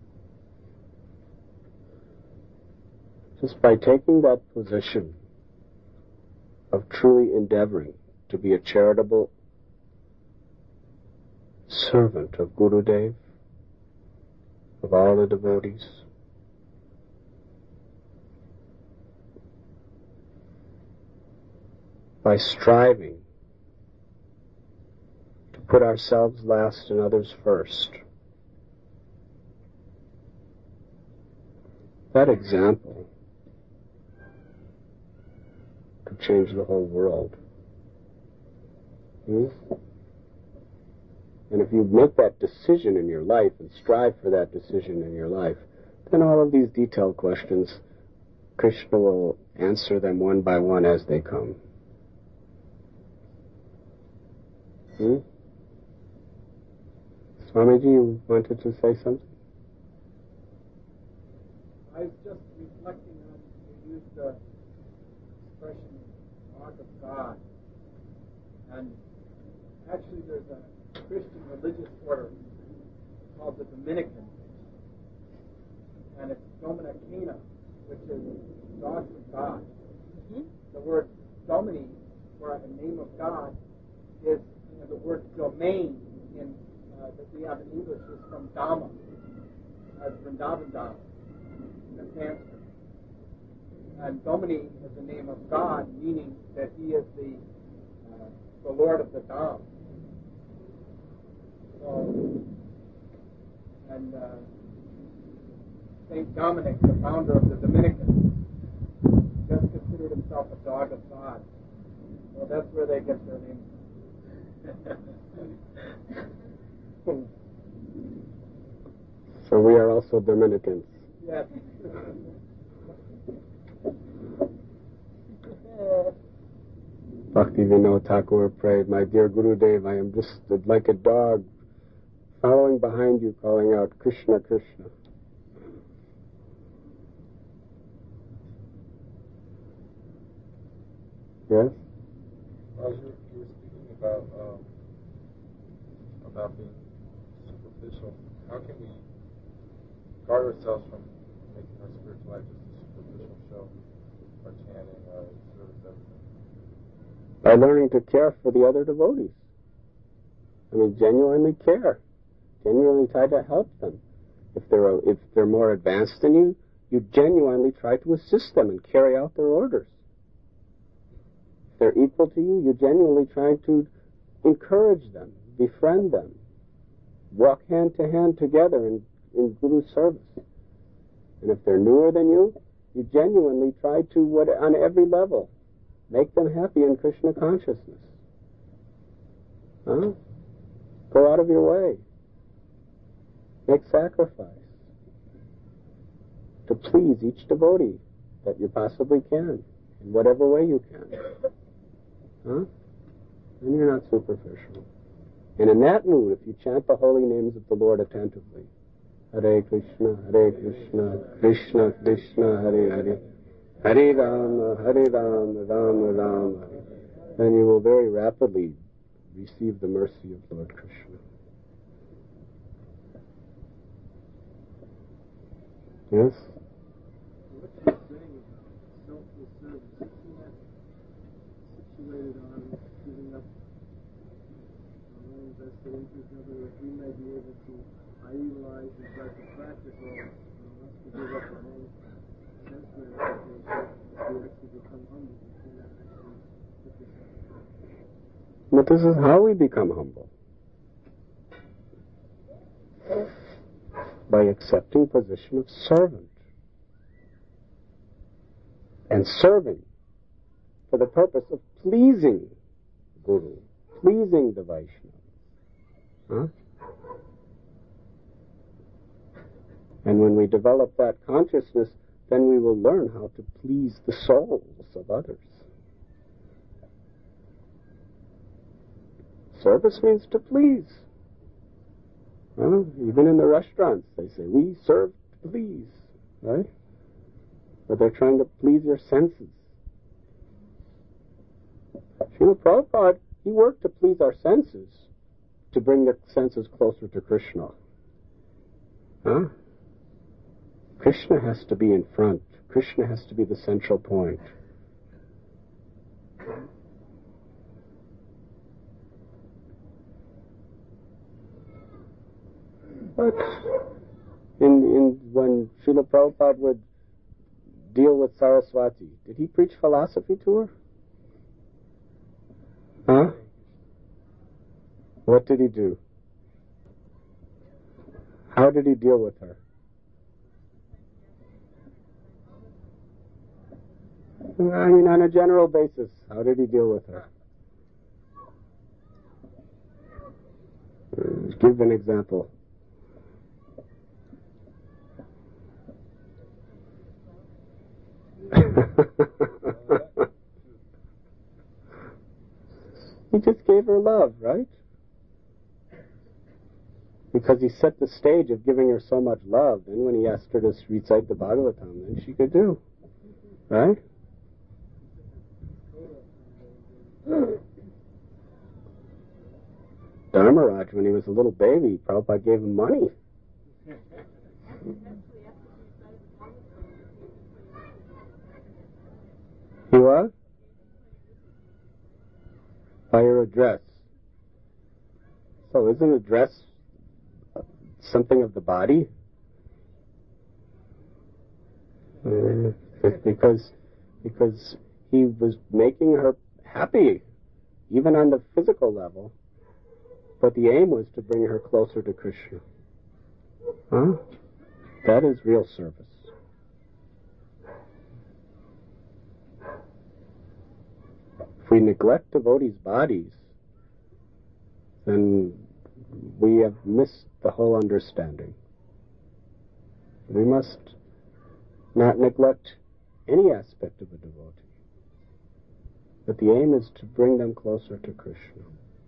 Speaker 1: Just by taking that position of truly endeavoring to be a charitable servant of Gurudev, of all the devotees, by striving to put ourselves last and others first. That example could change the whole world. And if you make that decision in your life and strive for that decision in your life, then all of these detailed questions, Krishna will answer them one by one as they come. Swamiji, you wanted to say something?
Speaker 2: I was just reflecting on, you used the expression, dog of God. And actually there's a Christian religious order called the Dominicans. And it's Dominicana, which is dogs of God. Mm-hmm. The word Domini, for a name of God, is the word domain that we have in English is from Dhamma, as Vrindavan Dham, in Sanskrit. And Domini is the name of God, meaning that He is the Lord of the Dham. So, and Saint Dominic, the founder of the Dominicans, just considered himself a dog of God. Well, that's where they get their name.
Speaker 1: So we are also Dominicans.
Speaker 2: Yes.
Speaker 1: Bhaktivinoda Thakur prayed, "My dear Gurudev, I am just like a dog following behind you, calling out, Krishna, Krishna." Yes?
Speaker 4: Well, you were speaking about being superficial. How can we guard ourselves from making our spiritual life just a superficial show, or chanting, or service, everything?
Speaker 1: By learning to care for the other devotees. I mean, genuinely care. Genuinely try to help them. If they're more advanced than you, you genuinely try to assist them and carry out their orders. If they're equal to you, you genuinely try to encourage them, befriend them, walk hand to hand together in Guru service. And if they're newer than you, you genuinely try to, on every level, make them happy in Krishna consciousness. Huh? Go out of your way. Make sacrifice to please each devotee that you possibly can, in whatever way you can. Huh? Then you're not superficial. And in that mood, if you chant the holy names of the Lord attentively, Hare Krishna, Krishna Krishna, Hare Hare, Hare Rama, Rama Rama, Hare, then you will very rapidly receive the mercy of Lord Krishna. Yes?
Speaker 3: What you're saying about selfless service, isn't that situated on giving up our own vested interest? In other words, we may be able to idealize and try to practice all us to give up our own sense gratification to actually become humble. We cannot actually put this out.
Speaker 1: But this is how we become humble. By accepting position of servant. And serving for the purpose of pleasing Guru, pleasing the Vaishnava. Huh? And when we develop that consciousness, then we will learn how to please the souls of others. Service means to please. Well, even in the restaurants, they say, we serve to please, right? But they're trying to please your senses. Srila Prabhupada, he worked to please our senses, to bring the senses closer to Krishna. Huh? Krishna has to be in front. Krishna has to be the central point. But when Srila Prabhupada would deal with Saraswati, did he preach philosophy to her? Huh? What did he do? How did he deal with her? I mean, on a general basis, how did he deal with her? Give an example. He just gave her love, right? Because he set the stage of giving her so much love. Then when he asked her to recite the Bhagavatam, then she could do. Right? Dharmaraj, when he was a little baby, Prabhupada gave him money. He was? By her address. So isn't address something of the body? Because he was making her happy, even on the physical level. But the aim was to bring her closer to Krishna. Huh? That is real service. If we neglect devotees' bodies, then we have missed the whole understanding. We must not neglect any aspect of a devotee. But the aim is to bring them closer to Krishna.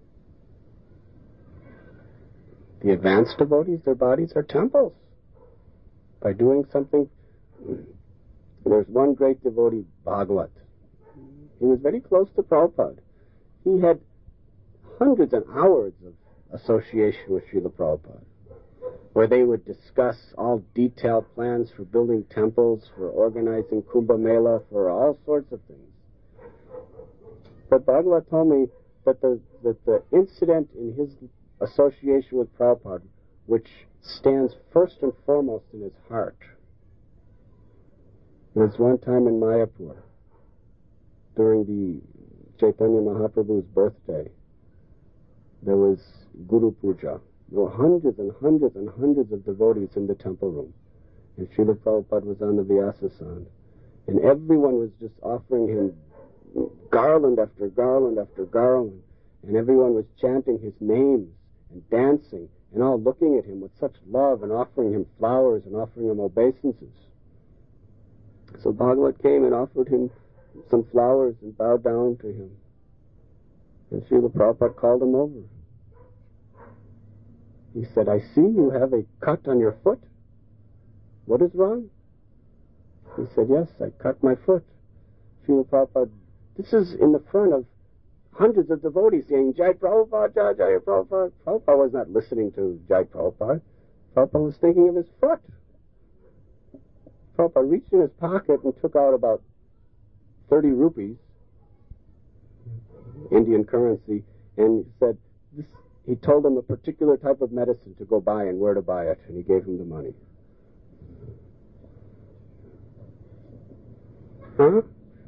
Speaker 1: The advanced devotees, their bodies are temples. By doing something, there's one great devotee, Bhagavat. He was very close to Prabhupada. He had hundreds and hours of association with Srila Prabhupada, where they would discuss all detailed plans for building temples, for organizing Kumbh Mela, for all sorts of things. But Bhagavat told me that the incident in his association with Prabhupada, which stands first and foremost in his heart, was one time in Mayapur, during the Chaitanya Mahaprabhu's birthday. There was Guru Puja. There were hundreds and hundreds and hundreds of devotees in the temple room. And Srila Prabhupada was on the Vyasasana. And everyone was just offering him garland after garland after garland. And everyone was chanting his names and dancing and all looking at him with such love and offering him flowers and offering him obeisances. So Bhagavat came and offered him some flowers and bowed down to him. And Srila Prabhupada called him over. He said, I see you have a cut on your foot. What is wrong? He said, yes, I cut my foot. Srila Prabhupada, this is in the front of hundreds of devotees saying, Jai Prabhupada, Jai Jai Prabhupada. Prabhupada was not listening to Jai Prabhupada. Prabhupada was thinking of his foot. Prabhupada reached in his pocket and took out about 30 rupees, Indian currency, and he said, he told him a particular type of medicine to go buy and where to buy it, and he gave him the money. Huh?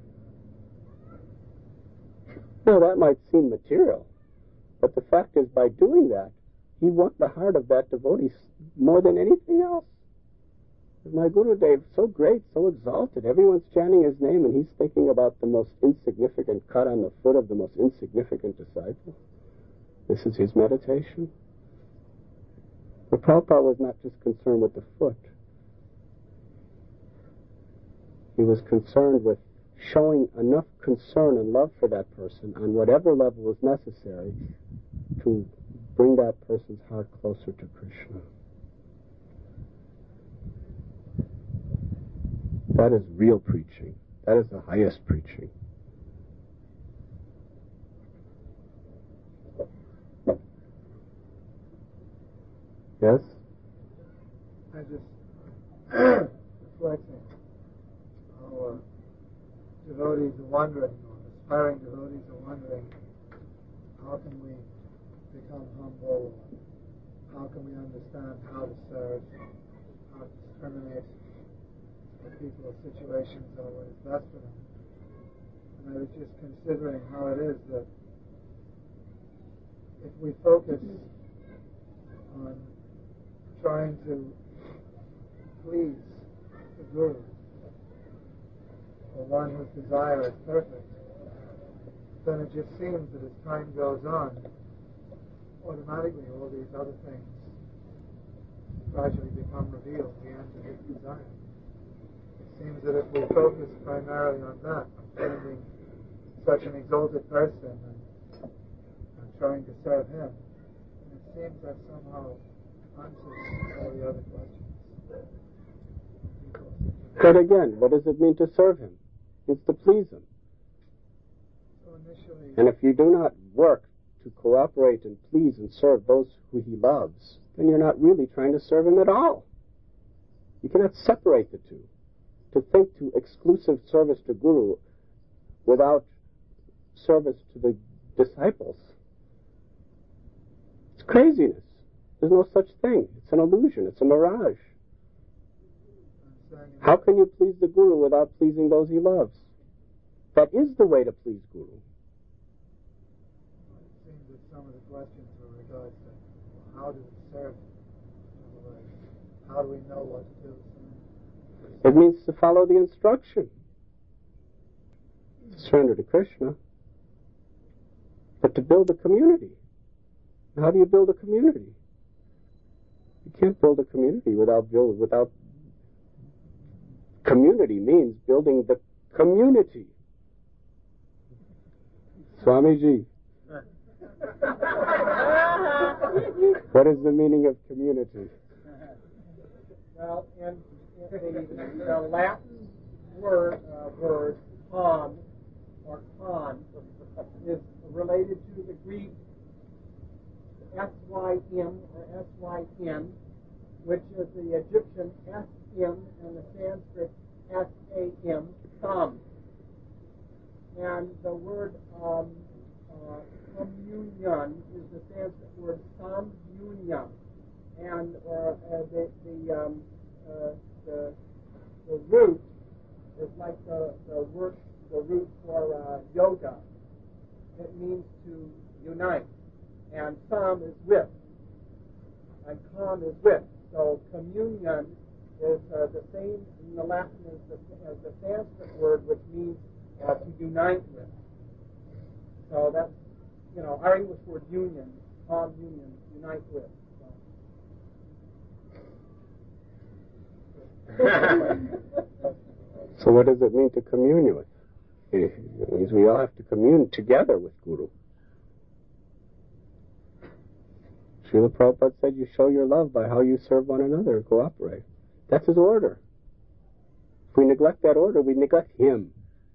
Speaker 1: Now that might seem material, but the fact is, by doing that, he won the heart of that devotee more than anything else. My Gurudev, so great, so exalted, everyone's chanting his name, and he's thinking about the most insignificant cut on the foot of the most insignificant disciple. This is his meditation. But Prabhupada was not just concerned with the foot. He was concerned with showing enough concern and love for that person on whatever level was necessary to bring that person's heart closer to Krishna. That is real preaching. That is the highest preaching. Yes?
Speaker 5: I just reflecting how devotees are wondering, or aspiring devotees are wondering, how can we become humble? How can we understand how to serve? How to discriminate for people's situations are what is best for them? And I was just considering how it is that if we focus on trying to please the Guru, or one whose desire is perfect, then it just seems that as time goes on, automatically all these other things gradually become revealed, the end of his desire. It seems that if we focus primarily on that, on finding such an exalted person and trying to serve him, it seems that somehow answers all the other questions.
Speaker 1: But again, what does it mean to serve him? It's to please him.
Speaker 5: So initially,
Speaker 1: And if you do not work to cooperate and please and serve those who he loves, then you're not really trying to serve him at all. You cannot separate the two. To think to exclusive service to Guru without service to the disciples, it's craziness. There's no such thing. It's an illusion. It's a mirage. How can you please the Guru without pleasing those he loves? That is the way to please Guru.
Speaker 5: it seems that some of the questions were regards to how do we serve? How do we know what to do?
Speaker 1: It means to follow the instruction. Surrender to Krishna. But to build a community. How do you build a community? You can't build a community without community means building the community. Swamiji. What is the meaning of community?
Speaker 2: Well, in the Latin word con or con is related to the Greek S-Y-M or S-Y-N, which is the Egyptian S-M and the Sanskrit S-A-M, sam. And the word communion is the Sanskrit word samyunya. And the root is like the root for yoga. It means to unite. And sam is with. And con is with. So communion is the same in the Latin as the Sanskrit word, which means to unite with. So that's, our English word union, communion, unite with.
Speaker 1: So what does it mean to commune with? It means we all have to commune together with Guru. Srila Prabhupada said you show your love by how you serve one another and cooperate. That's his order. If we neglect that order, we neglect him.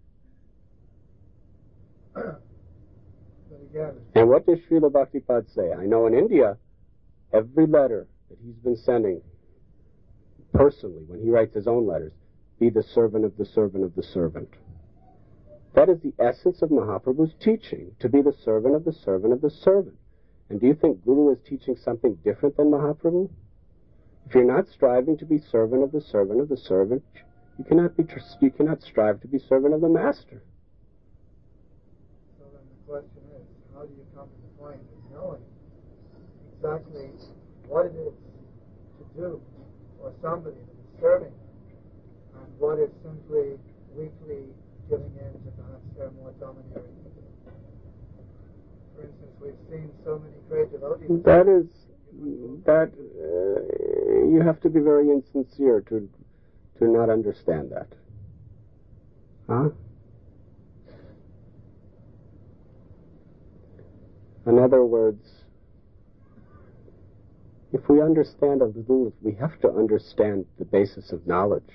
Speaker 1: And what does Srila Bhaktipada say? I know in India, every letter that he's been sending, personally, when he writes his own letters, be the servant of the servant of the servant. That is the essence of Mahaprabhu's teaching, to be the servant of the servant of the servant. And do you think Guru is teaching something different than Mahaprabhu? If you're not striving to be servant of the servant of the servant, you cannot strive to be servant of the master.
Speaker 5: So then the question is, how do you come to the point of knowing exactly what it is to do for somebody that is serving and what is simply weakly giving in to perhaps their more domineering ego? For instance, we've seen so many great devotees.
Speaker 1: You have to be very insincere to not understand that. Huh? In other words, if we understand a little, we have to understand the basis of knowledge.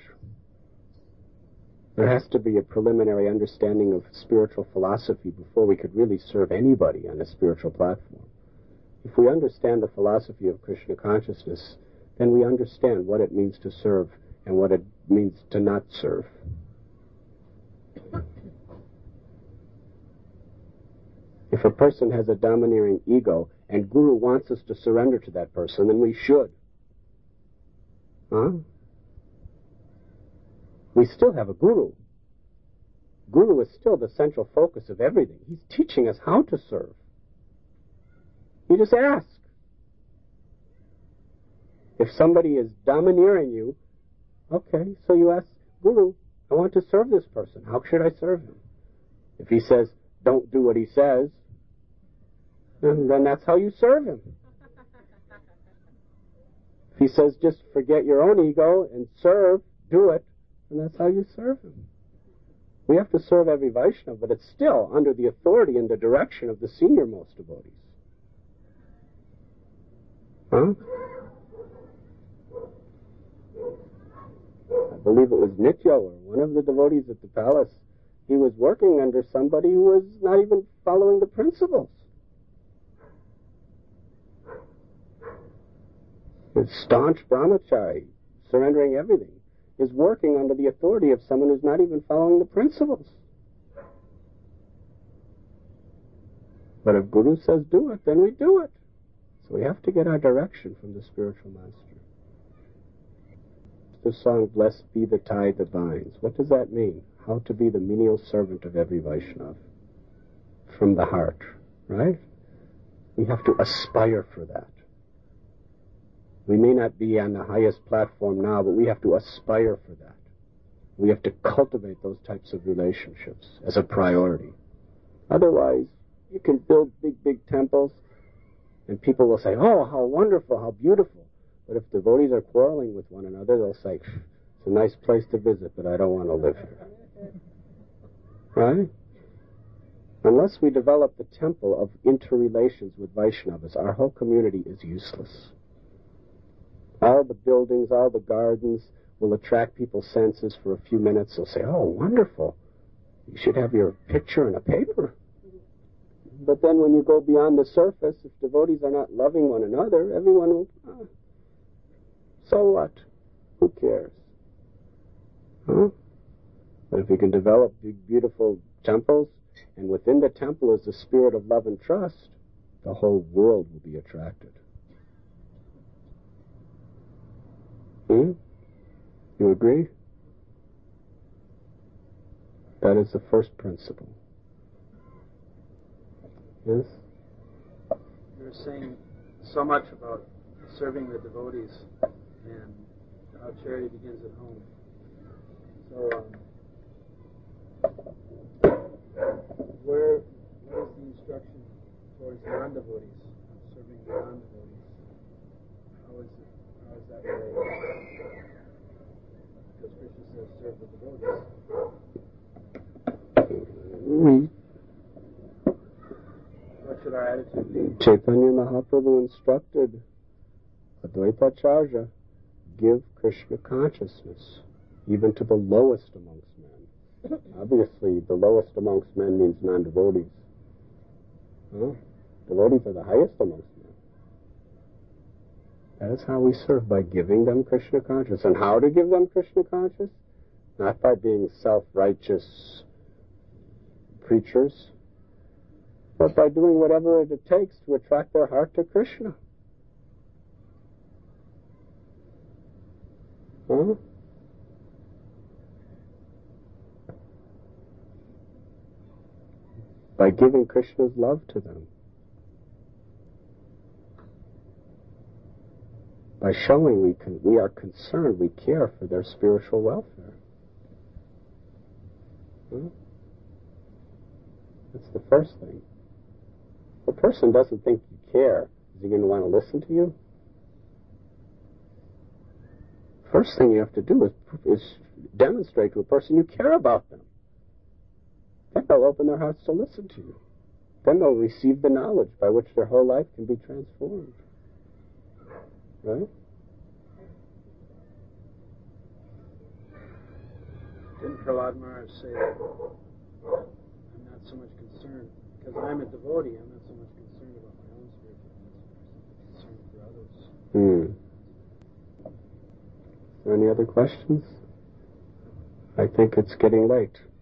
Speaker 1: There has to be a preliminary understanding of spiritual philosophy before we could really serve anybody on a spiritual platform. If we understand the philosophy of Krishna consciousness, then we understand what it means to serve and what it means to not serve. If a person has a domineering ego and Guru wants us to surrender to that person, then we should. Huh? We still have a Guru. Guru is still the central focus of everything. He's teaching us how to serve. You just ask. If somebody is domineering you, okay, so you ask, Guru, I want to serve this person. How should I serve him? If he says, don't do what he says, then that's how you serve him. If he says, just forget your own ego and serve, do it, and that's how you serve him. We have to serve every Vaishnava, but it's still under the authority and the direction of the senior-most devotees. Huh? believe it was Nityo or one of the devotees at the palace, he was working under somebody who was not even following the principles. A staunch brahmachari, surrendering everything, is working under the authority of someone who's not even following the principles. But if Guru says do it, then we do it. So we have to get our direction from the spiritual master. The song, Blessed Be the Tie That Binds. What does that mean? How to be the menial servant of every Vaishnava. From the heart, right? We have to aspire for that. We may not be on the highest platform now, but we have to aspire for that. We have to cultivate those types of relationships as a priority. Otherwise, you can build big temples, and people will say, oh, how wonderful, how beautiful. But if devotees are quarreling with one another, they'll say, it's a nice place to visit, but I don't want to live here. Right? Unless we develop the temple of interrelations with Vaishnavas, our whole community is useless. All the buildings, all the gardens will attract people's senses for a few minutes. They'll say, oh, wonderful. You should have your picture in a paper. But then when you go beyond the surface, if devotees are not loving one another, everyone will, so what? Who cares? Huh? But if we can develop big, beautiful temples, and within the temple is the spirit of love and trust, the whole world will be attracted. You agree? That is the first principle. Yes?
Speaker 3: You were saying so much about serving the devotees and how charity begins at home. So, where is the instruction towards non-devotees, serving the non-devotees? How is that related? Because Krishna says, serve the devotees. What should our attitude be?
Speaker 1: Chaitanya Mahaprabhu instructed Advaita Acharya, give Krishna consciousness, even to the lowest amongst men. Obviously, the lowest amongst men means non-devotees. Huh? Devotees are the highest amongst men. That is how we serve, by giving them Krishna consciousness. And how to give them Krishna consciousness? Not by being self-righteous preachers, but by doing whatever it takes to attract their heart to Krishna. Huh? By giving Krishna's love to them. By showing we are concerned, we care for their spiritual welfare. Huh? That's the first thing. If a person doesn't think you care, is he going to want to listen to you? First thing you have to do is demonstrate to a person you care about them. Then they'll open their hearts to listen to you. Then they'll receive the knowledge by which their whole life can be transformed. Right?
Speaker 3: Didn't Prahlad Maharaj say that I'm not so much concerned, because I'm a devotee, I'm not so much concerned about my own spiritual needs, I'm concerned for others.
Speaker 1: Are there any other questions? I think it's getting late.